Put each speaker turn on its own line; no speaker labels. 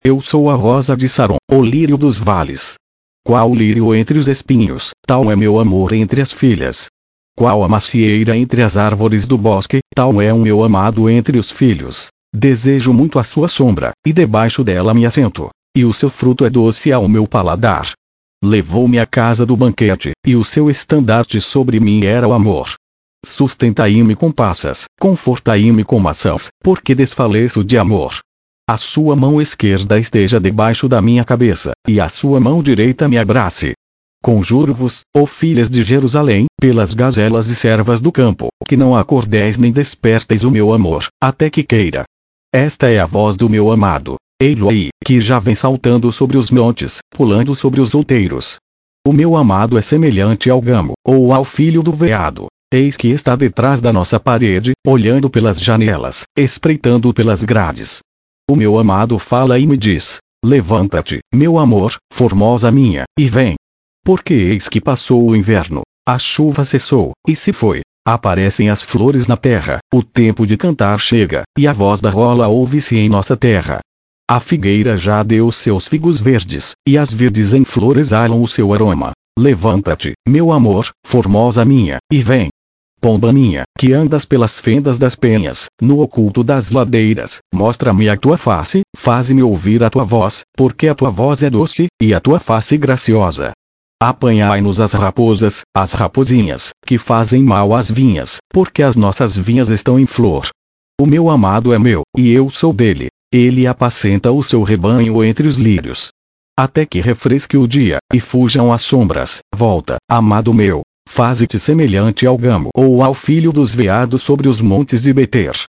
Eu sou a rosa de Saron, o lírio dos vales. Qual lírio entre os espinhos, tal é meu amor entre as filhas. Qual a macieira entre as árvores do bosque, tal é o meu amado entre os filhos. Desejo muito a sua sombra, e debaixo dela me assento, e o seu fruto é doce ao meu paladar. Levou-me à casa do banquete, e o seu estandarte sobre mim era o amor. Sustentai-me com passas, confortai-me com maçãs, porque desfaleço de amor. A sua mão esquerda esteja debaixo da minha cabeça, e a sua mão direita me abrace. Conjuro-vos, ó filhas de Jerusalém, pelas gazelas e servas do campo, que não acordeis nem desperteis o meu amor, até que queira. Esta é a voz do meu amado, ei-lo aí, que já vem saltando sobre os montes, pulando sobre os outeiros. O meu amado é semelhante ao gamo, ou ao filho do veado. Eis que está detrás da nossa parede, olhando pelas janelas, espreitando pelas grades. O meu amado fala e me diz: levanta-te, meu amor, formosa minha, e vem. Porque eis que passou o inverno, a chuva cessou, e se foi. Aparecem as flores na terra, o tempo de cantar chega, e a voz da rola ouve-se em nossa terra. A figueira já deu os seus figos verdes, e as verdes em flor exalam o seu aroma. Levanta-te, meu amor, formosa minha, e vem. Pomba minha, que andas pelas fendas das penhas, no oculto das ladeiras, mostra-me a tua face, faze-me ouvir a tua voz, porque a tua voz é doce, e a tua face graciosa. Apanhai-nos as raposas, as raposinhas, que fazem mal às vinhas, porque as nossas vinhas estão em flor. O meu amado é meu, e eu sou dele. Ele apacenta o seu rebanho entre os lírios. Até que refresque o dia, e fujam as sombras. Volta, amado meu. Faze-te semelhante ao gamo ou ao filho dos veados sobre os montes de Beter.